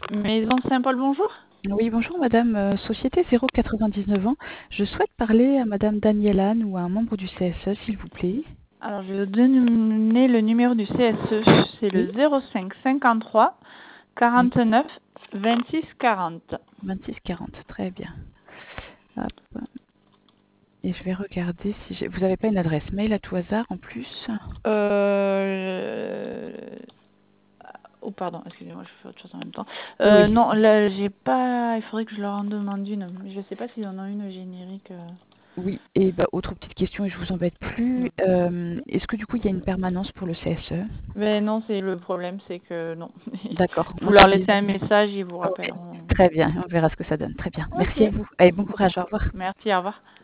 Maison Saint-Paul, bonjour. Oui, bonjour madame, société 099 ans. Je souhaite parler à madame Danielle Anne ou à un membre du CSE, s'il vous plaît. Alors, je vais vous donner le numéro du CSE. C'est Oui, le 05 53 oui, 49 26 40. 26 40, très bien. Hop. Et je vais regarder si j'ai... Vous n'avez pas une adresse mail à tout hasard en plus? Euh... Oh, pardon, excusez-moi, je fais autre chose en même temps. Oui, oui. Non, là, j'ai pas. Il faudrait que je leur en demande une. Mais je sais pas s'ils en ont une générique. Oui, et bah, autre petite question et je vous embête plus. Non. Est-ce que du coup il y a une permanence pour le CSE? Mais non, c'est le problème, c'est que non. D'accord, Vous moi leur c'était... laissez un message, ils vous Ok, rappelleront. très bien, on verra ce que ça donne. Très bien, merci à Ok. vous. Allez, bon courage, au revoir. Merci, au revoir.